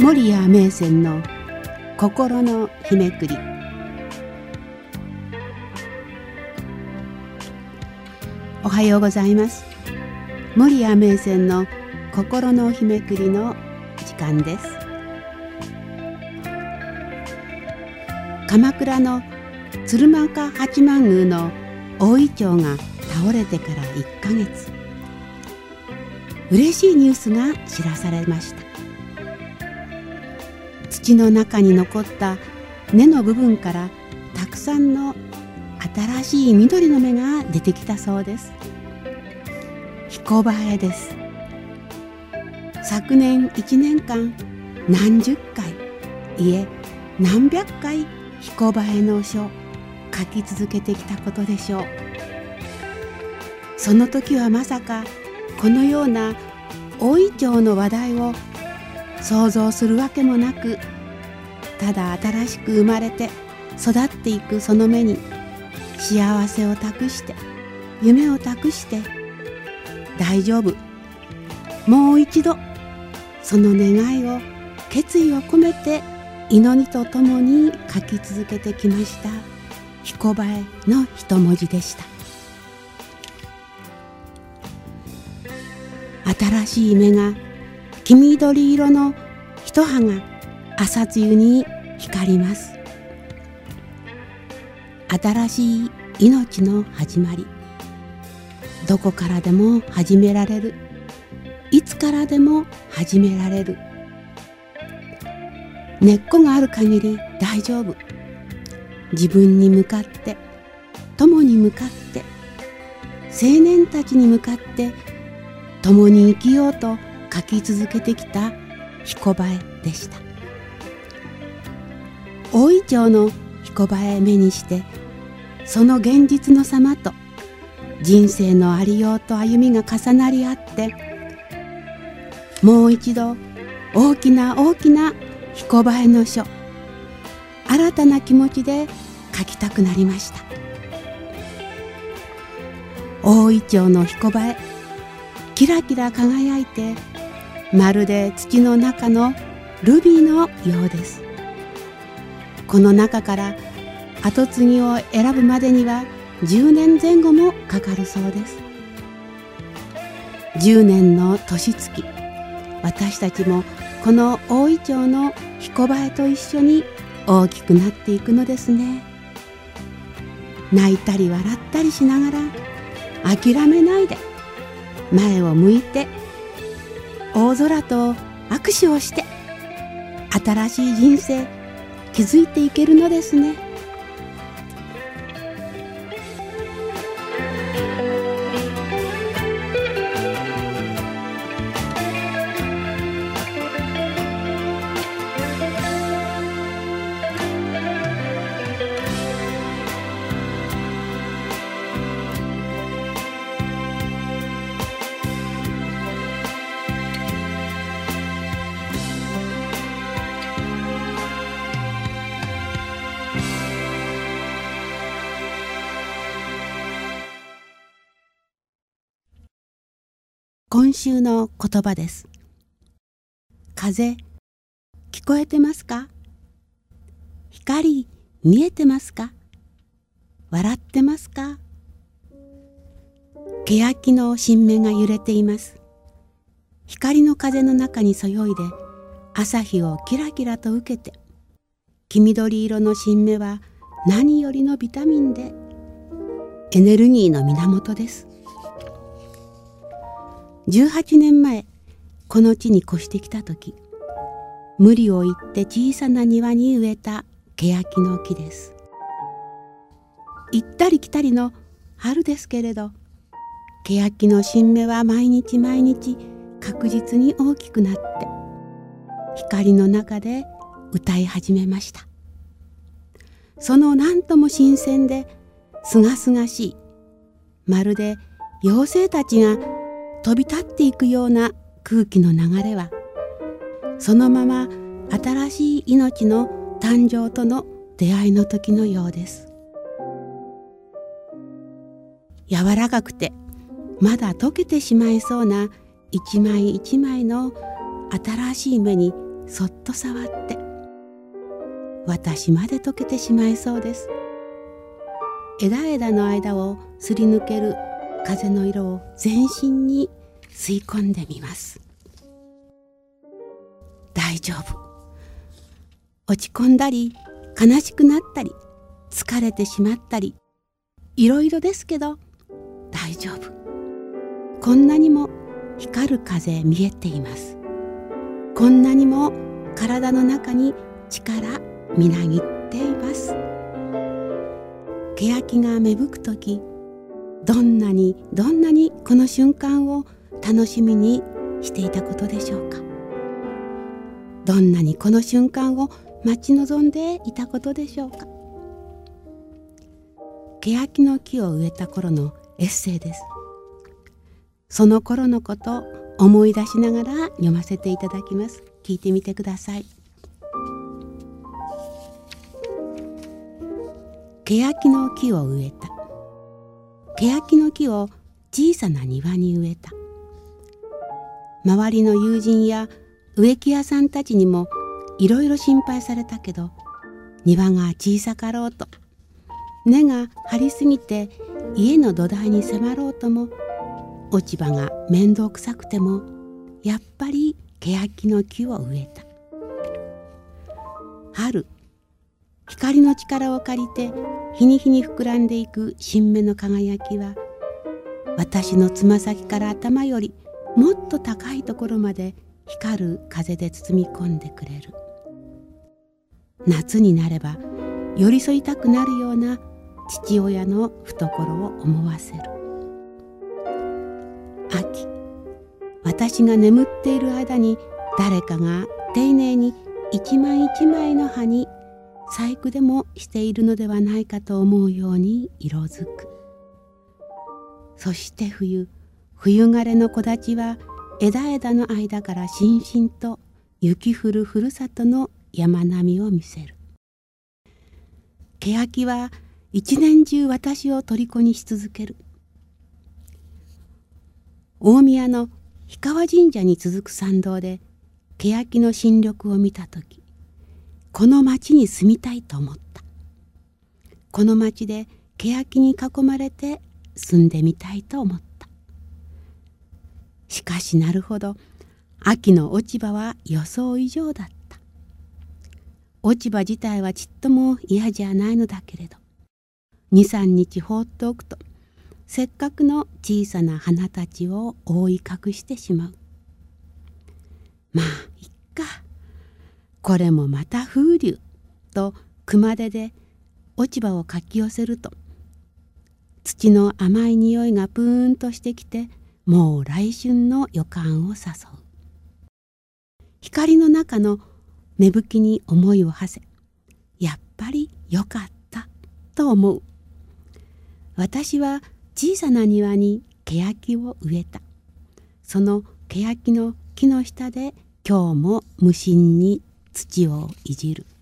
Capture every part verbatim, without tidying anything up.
守谷銘仙の心の日めくり。おはようございます。守谷銘仙の心の日めくりの時間です。鎌倉の鶴岡八幡宮の大イチョウが倒れてからいっかげつ、嬉しいニュースが知らされました。土の中に残った根の部分からたくさんの新しい緑の芽が出てきたそうです。ひこばえです。昨年いちねんかん何十回、いえ何百回ひこばえの書書き続けてきたことでしょう。その時はまさかこのような大イチョウの話題を想像するわけもなく、ただ新しく生まれて育っていくその目に幸せを託して、夢を託して、大丈夫、もう一度その願いを、決意を込めて祈りとともに書き続けてきましたひこばえの一文字でした。新しい芽が黄緑色の一葉が朝露に光ります。新しい命の始まり、どこからでも始められる、いつからでも始められる。根っこがある限り大丈夫。自分に向かって、友に向かって、青年たちに向かって共に生きようと書き続けてきたひこばえでした。大イチョウのひこばえ目にして、その現実の様と人生のありようと歩みが重なり合って、もう一度大きな大きなひこばえの書、新たな気持ちで書きたくなりました。大イチョウのひこばえ、キラキラ輝いて、まるで土の中のルビーのようです。この中から跡継ぎを選ぶまでにはじゅうねんぜん後もかかるそうです。じゅうねんの年月、私たちもこの大イチョウのひこばえと一緒に大きくなっていくのですね。泣いたり笑ったりしながら諦めないで、前を向いて大空と握手をして、新しい人生築いていけるのですね。今週の言葉です。風、聞こえてますか？光、見えてますか？笑ってますか？欅の新芽が揺れています。光の風の中にそよいで、朝日をキラキラと受けて、黄緑色の新芽は何よりのビタミンで、エネルギーの源です。じゅうはちねんまえ、この地に越してきた時、無理を言って小さな庭に植えた欅の木です。行ったり来たりの春ですけれど、欅の新芽は毎日毎日確実に大きくなって、光の中で歌い始めました。そのなんとも新鮮ですがすがしい、まるで妖精たちが飛び立っていくような空気の流れは、そのまま新しい命の誕生との出会いの時のようです。柔らかくてまだ溶けてしまいそうな一枚一枚の新しい芽にそっと触って私まで溶けてしまいそうです。枝々の間をすり抜ける風の色を全身に吸い込んでみます。大丈夫。落ち込んだり悲しくなったり疲れてしまったりいろいろですけど大丈夫。こんなにも光る風見えています。こんなにも体の中に力みなぎっています。欅が芽吹くとき、どんなにどんなにこの瞬間を楽しみにしていたことでしょうか。どんなにこの瞬間を待ち望んでいたことでしょうか。欅の木を植えた頃のエッセイです。その頃のことを思い出しながら読ませていただきます。聞いてみてください。欅の木を植えた。欅の木を小さな庭に植えた。周りの友人や植木屋さんたちにもいろいろ心配されたけど、庭が小さかろうと根が張りすぎて家の土台に迫ろうとも、落ち葉が面倒くさくてもやっぱり欅の木を植えた。春、光の力を借りて日に日に膨らんでいく新芽の輝きは、私のつま先から頭よりもっと高いところまで光る風で包み込んでくれる。夏になれば寄り添いたくなるような父親の懐を思わせる。秋、私が眠っている間に誰かが丁寧に一枚一枚の葉に細工でもしているのではないかと思うように色づく。そして冬、冬枯れの木立は枝々の間からしんしんと雪降るふるさとの山並みを見せる。欅は一年中私を虜にし続ける。大宮の氷川神社に続く参道で欅の新緑を見たとき、この町に住みたいと思った。この町で欅に囲まれて住んでみたいと思った。しかしなるほど、秋の落ち葉は予想以上だった。落ち葉自体はちっとも嫌じゃないのだけれど、二三日放っておくとせっかくの小さな花たちを覆い隠してしまう。まあいっか、これもまた風流と熊手で落ち葉をかき寄せると、土の甘い匂いがプーンとしてきて、もう来春の予感を誘う。光の中の芽吹きに思いを馳せ、やっぱりよかったと思う。私は小さな庭に欅を植えた。その欅の木の下で今日も無心に土をいじる。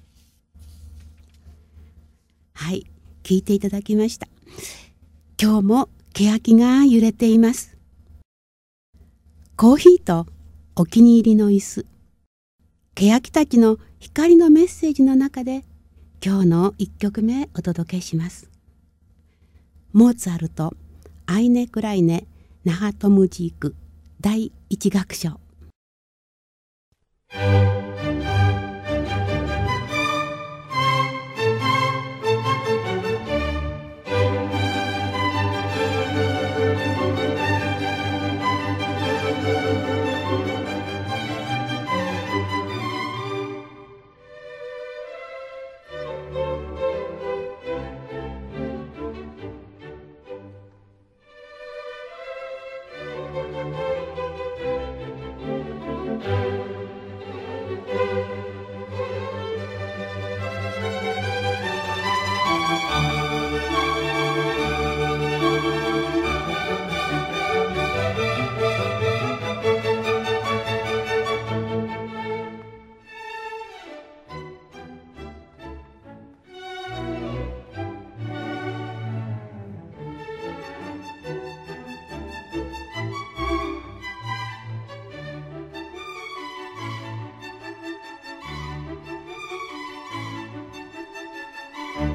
はい、聞いていただきました。今日も欅が揺れています。コーヒーとお気に入りの椅子、欅たちの光のメッセージの中で今日のいっきょくめお届けします。モーツァルトアイネ・クライネ・ナハトムジークだいいち楽章。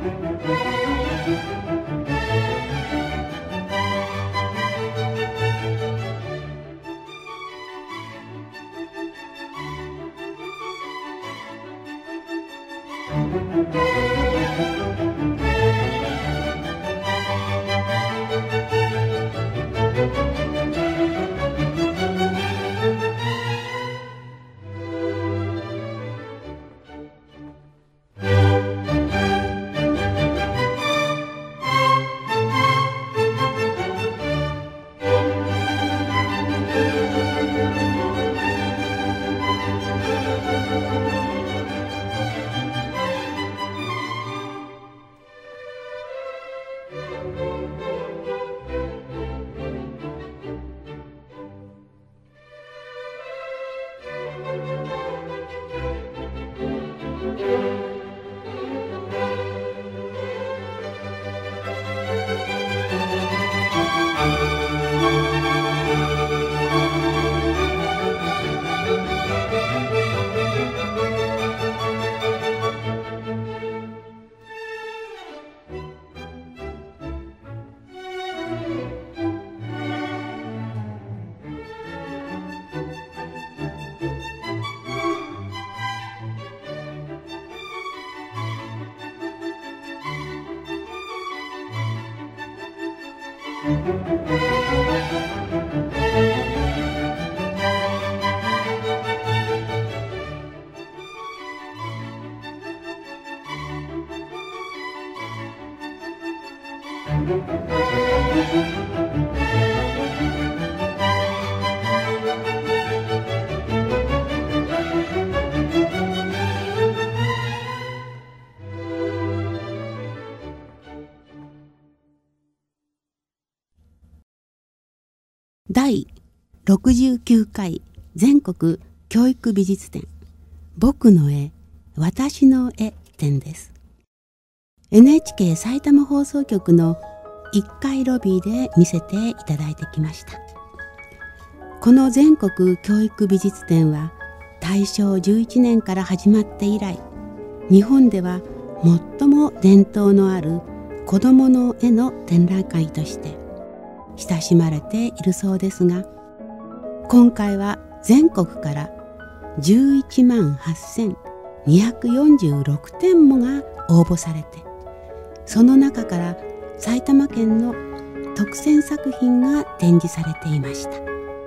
第ろくじゅうきゅうかい全国教育美術展僕の絵私の絵展です。 エヌエイチケー 埼玉放送局のいっかいロビーで見せていただいてきました。この全国教育美術展はたいしょうじゅういちねんから始まって以来、日本では最も伝統のある子どもの絵の展覧会として親しまれているそうですが、今回は全国からじゅういちまんはっせんにひゃくよんじゅうろくてんもが応募されて、その中から埼玉県の特選作品が展示されていました。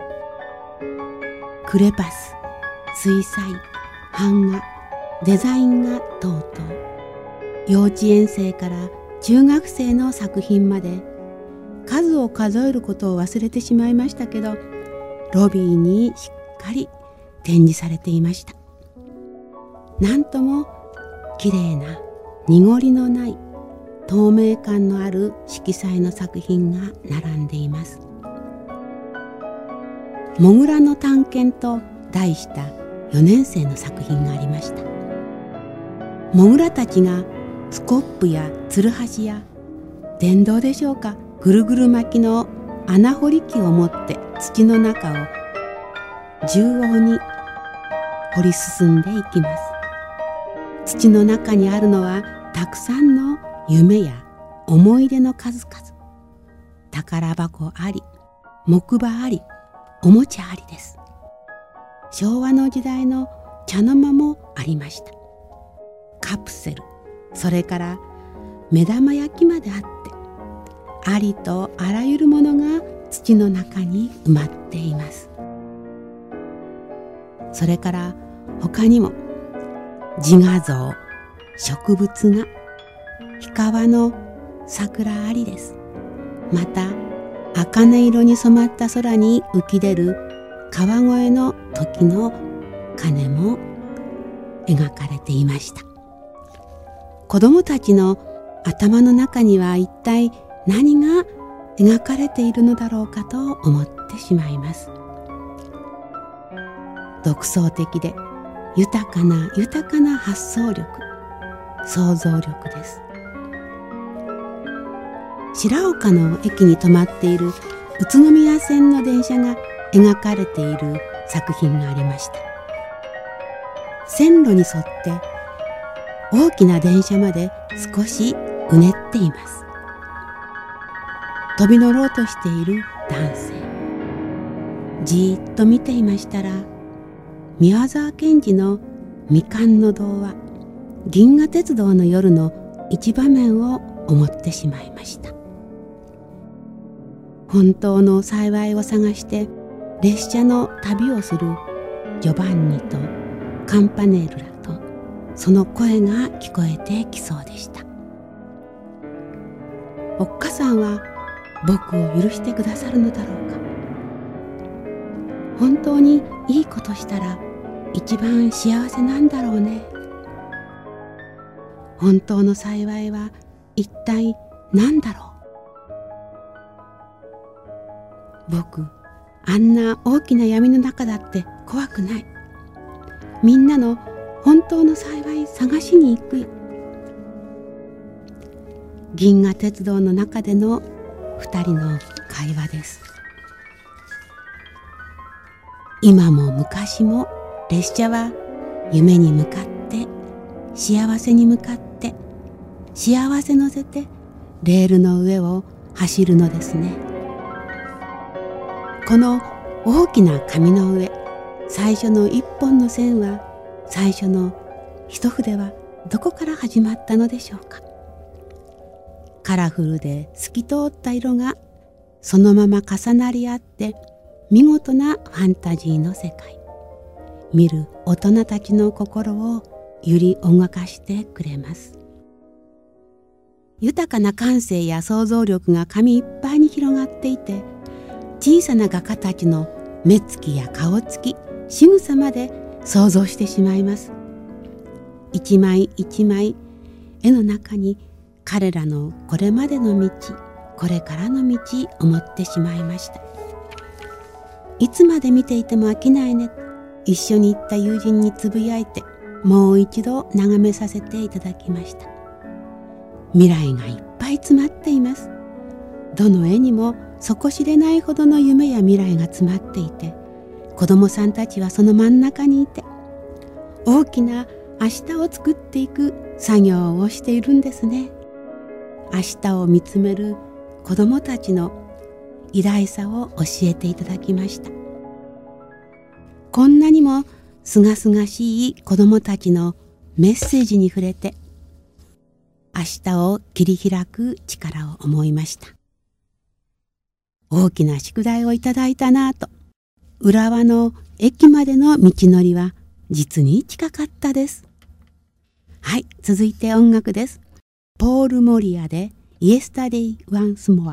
クレパス、水彩、版画、デザイン画等々、幼稚園生から中学生の作品まで、数を数えることを忘れてしまいましたけど、ロビーにしっかり展示されていました。なんともきれいな濁りのない透明感のある色彩の作品が並んでいます。モグラの探検と題したよねん生の作品がありました。モグラたちがスコップやツルハシや電動でしょうか、ぐるぐる巻きの穴掘り機を持って土の中を縦横に掘り進んでいきます。土の中にあるのはたくさんの夢や思い出の数々。宝箱あり、木馬あり、おもちゃありです。昭和の時代の茶の間もありました。カプセル、それから目玉焼きまであって、ありとあらゆるものが土の中に埋まっています。それから他にも自画像、植物画、氷川の桜ありです。また茜色に染まった空に浮き出る川越の時の鐘も描かれていました。子どもたちの頭の中には一体何が描かれているのだろうかと思ってしまいます。独創的で豊かな豊かな発想力、想像力です。白岡の駅に止まっている宇都宮線の電車が描かれている作品がありました。線路に沿って大きな電車まで少しうねっています。飛び乗ろうとしている男性、じーっと見ていましたら、宮沢賢治の未完の童話銀河鉄道の夜の一場面を思ってしまいました。本当の幸いを探して列車の旅をするジョバンニとカンパネールらと、その声が聞こえてきそうでした。おっかさんは僕を許してくださるのだろうか。本当にいいことしたら一番幸せなんだろうね。本当の幸いは一体何だろう。僕、あんな大きな闇の中だって怖くない。みんなの本当の幸い探しに行くよ。銀河鉄道の中での二人の会話です。今も昔も列車は夢に向かって幸せに向かって幸せ乗せてレールの上を走るのですね。この大きな紙の上、最初の一本の線は、最初の一筆はどこから始まったのでしょうか。カラフルで透き通った色がそのまま重なり合って見事なファンタジーの世界。見る大人たちの心を揺り動かしてくれます。豊かな感性や想像力が紙いっぱいに広がっていて、小さな画家たちの目つきや顔つき、仕草まで想像してしまいます。一枚一枚絵の中に彼らのこれまでの道、これからの道思ってしまいました。いつまで見ていても飽きないね。一緒に行った友人につぶやいて、もう一度眺めさせていただきました。未来がいっぱい詰まっています。どの絵にも底知れないほどの夢や未来が詰まっていて、子供さんたちはその真ん中にいて、大きな明日を作っていく作業をしているんですね。明日を見つめる子供たちの偉大さを教えていただきました。こんなにもすがすがしい子供たちのメッセージに触れて、明日を切り開く力を思いました。大きな宿題をいただいたなぁと。浦和の駅までの道のりは実に近かったです。はい、続いて音楽です。ポール・モリアで Yesterday Once More。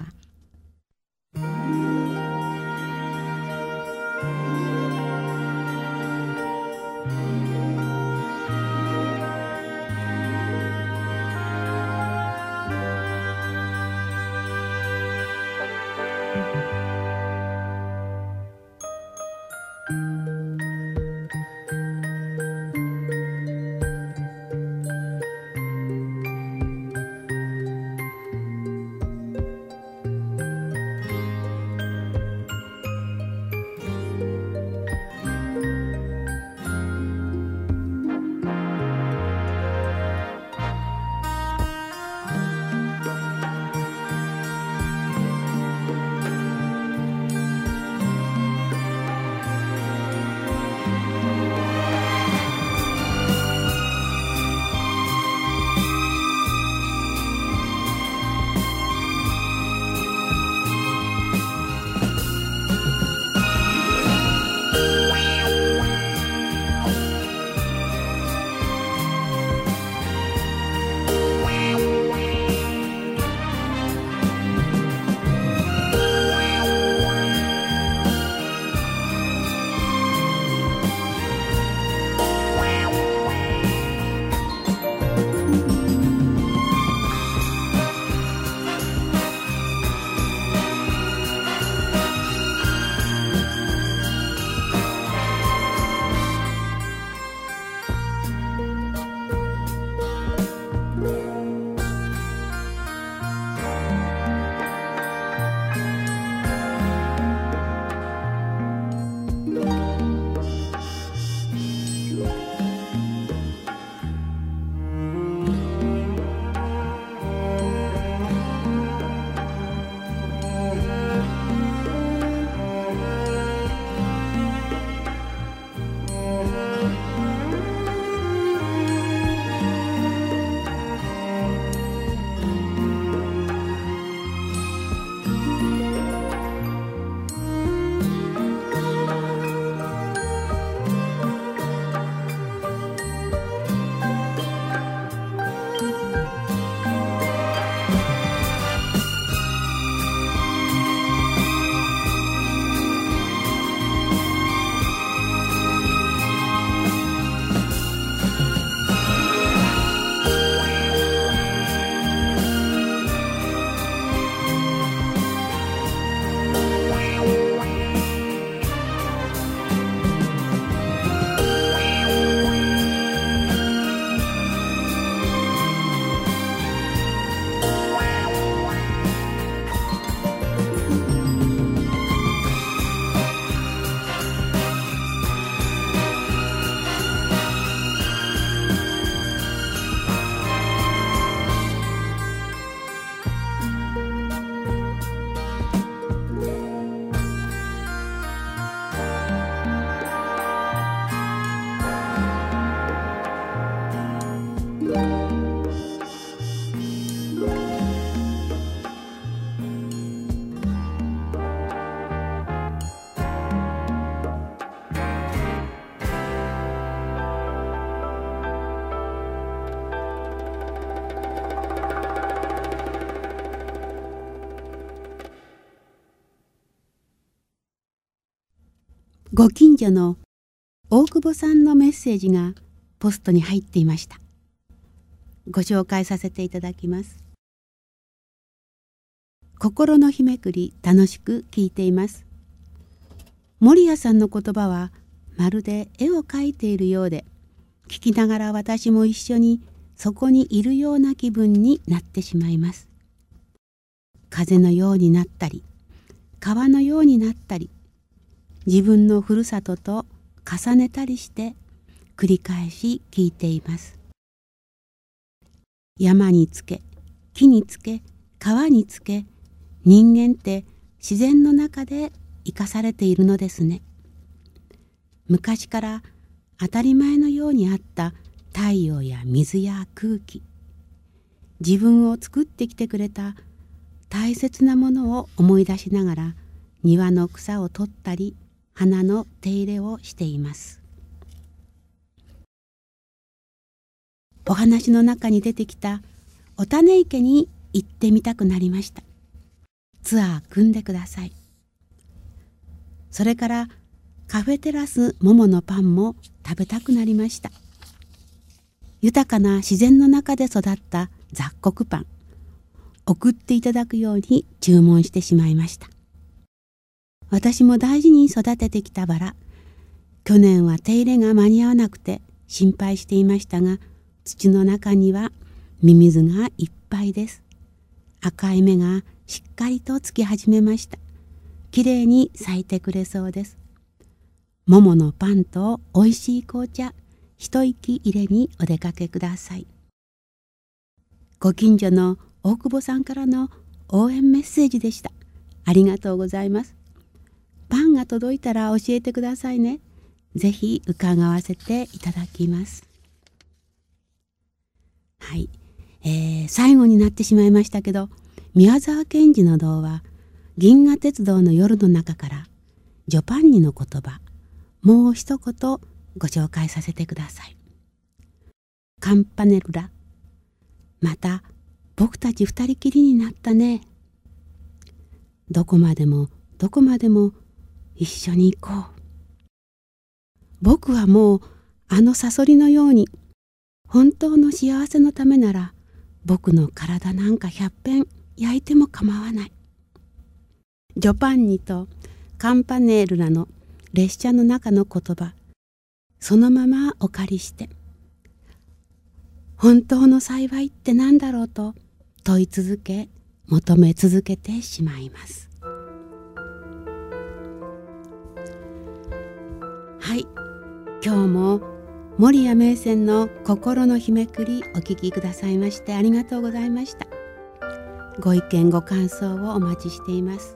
ご近所の大久保さんのメッセージがポストに入っていました。ご紹介させていただきます。心の日めくり、楽しく聞いています。守屋さんの言葉はまるで絵を描いているようで、聞きながら私も一緒にそこにいるような気分になってしまいます。風のようになったり、川のようになったり、自分のふるさとと重ねたりして繰り返し聞いています。山につけ、木につけ、川につけ、人間って自然の中で生かされているのですね。昔から当たり前のようにあった太陽や水や空気、自分を作ってきてくれた大切なものを思い出しながら庭の草を取ったり花の手入れをしています。お話の中に出てきたお種池に行ってみたくなりました。ツアー組んでください。それからカフェテラスもものパンも食べたくなりました。豊かな自然の中で育った雑穀パン、送っていただくように注文してしまいました。私も大事に育ててきたバラ、去年は手入れが間に合わなくて心配していましたが、土の中にはミミズがいっぱいです。赤い芽がしっかりとつき始めました。きれいに咲いてくれそうです。桃のパンとおいしい紅茶、一息入れにお出かけください。ご近所の大久保さんからの応援メッセージでした。ありがとうございます。パンが届いたら教えてくださいね。ぜひ伺わせていただきます。はい、えー、最後になってしまいましたけど、宮沢賢治の童話「銀河鉄道の夜」の中からジョパンニの言葉、もう一言ご紹介させてください。カンパネルラ、また僕たち二人きりになったね。どこまでもどこまでも一緒に行こう。僕はもうあのサソリのように、本当の幸せのためなら僕の体なんか百遍焼いても構わない。ジョパンニとカンパネルラの列車の中の言葉、そのままお借りして、本当の幸いって何だろうと問い続け、求め続けてしまいます。はい、今日も守谷銘仙の心の日めくりお聞きくださいましてありがとうございました。ご意見ご感想をお待ちしています。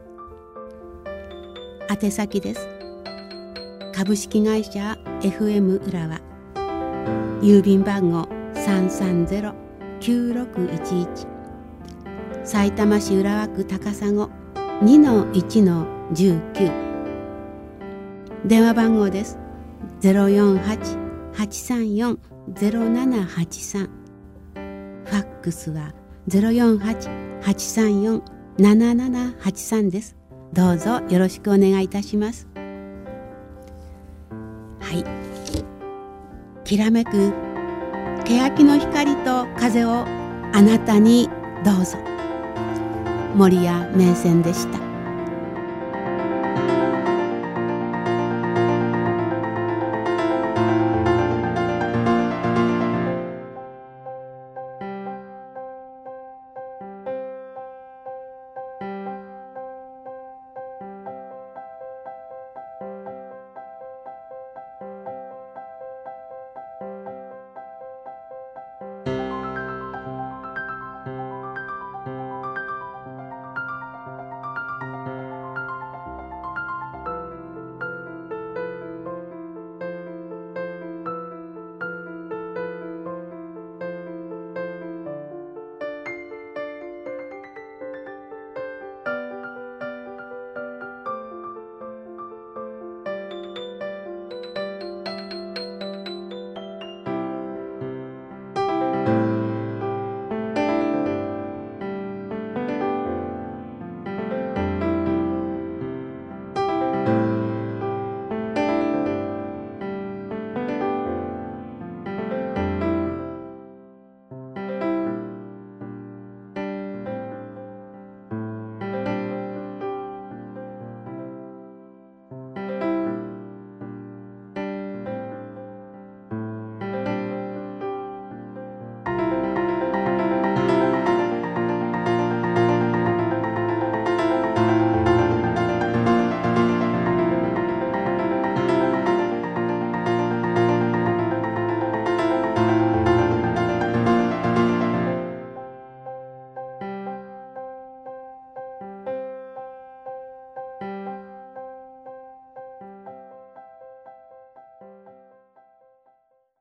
宛先です。株式会社 エフエム 浦和、郵便番号 さんさんゼロ きゅうろくいちいち、さいたま市浦和区高砂 にのいちのじゅうきゅう、電話番号です。 ゼロよんはち はちさんよん ゼロななはちさん、ファックスは ゼロよんはち はちさんよん ななななはちさんです。どうぞよろしくお願いいたします。はい、きらめく欅の光と風をあなたにどうぞ。守谷銘仙でした。